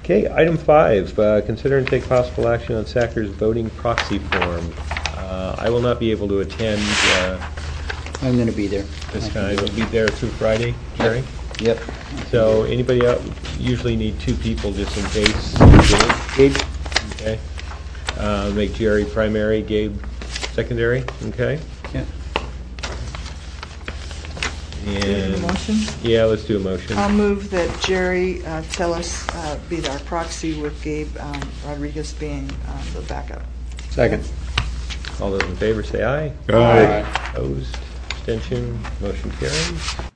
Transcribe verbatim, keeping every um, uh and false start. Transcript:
Okay, item five, uh, consider and take possible action on Sacker's voting proxy form. Uh, I will not be able to attend uh, I'm going to be there. this I can time. do We'll it. be there through Friday, Jerry? Yep. So anybody out, usually need two people just in case. Gabe? Okay. Uh, Make Jerry primary, Gabe secondary, okay? Yeah. And, Motion? yeah, let's do a motion. I'll move that Jerry uh, Tellis uh, be our proxy with Gabe um, Rodriguez being um, the backup. Second. All those in favor say aye. Aye. Opposed, abstention, motion carries.